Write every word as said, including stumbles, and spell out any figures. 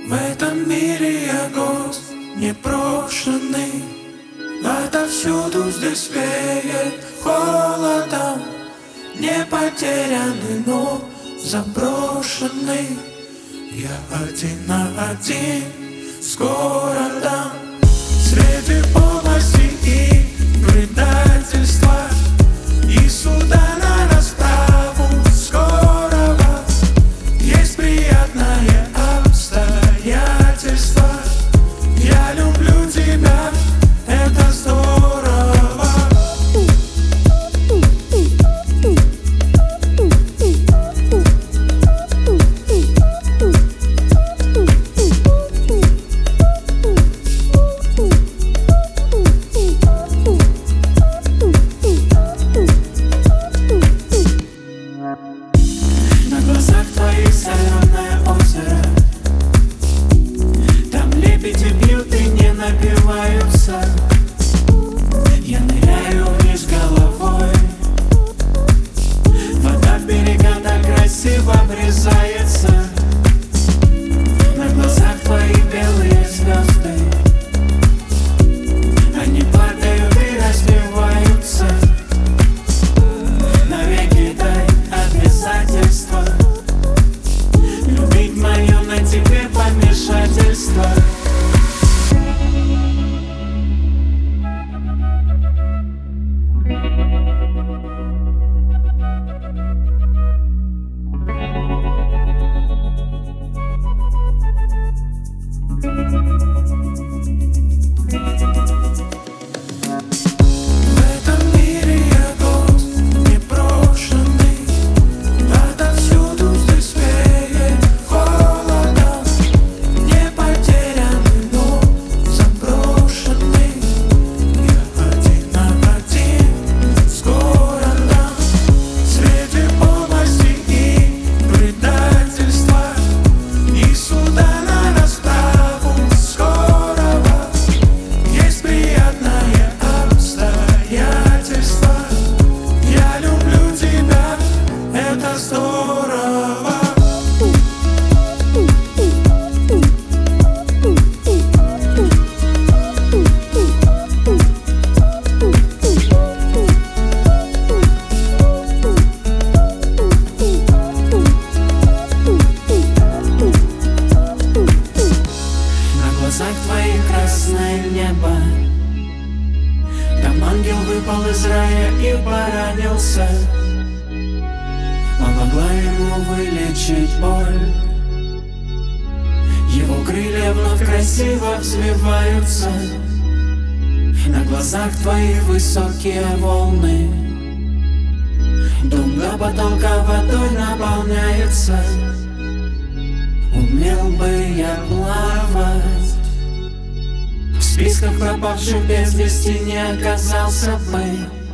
В этом мире я гость непрошенный, отовсюду здесь веет холодом. Не потерянный, но заброшенный. Я один на один с городом. Среди полости и предательства и суда на расправу скорого есть приятное обстоятельство. Я люблю тебя, это здорово. На глазах твоих соленое озеро, там лебеди бьют и не напиваются. Я ныряю вниз головой, вода в берега так красиво врезается. На глазах твои белые звезды, они падают и разбиваются. Навеки дай обязательство любить мое на тебе помешательство. Красное небо, там ангел выпал из рая и поранился. Помогла ему вылечить боль. Его крылья вновь красиво взвиваются. На глазах твоих высокие волны, дом до потолка водой наполняется. Умел бы я плавать, в списках пропавших без вести не оказался бы.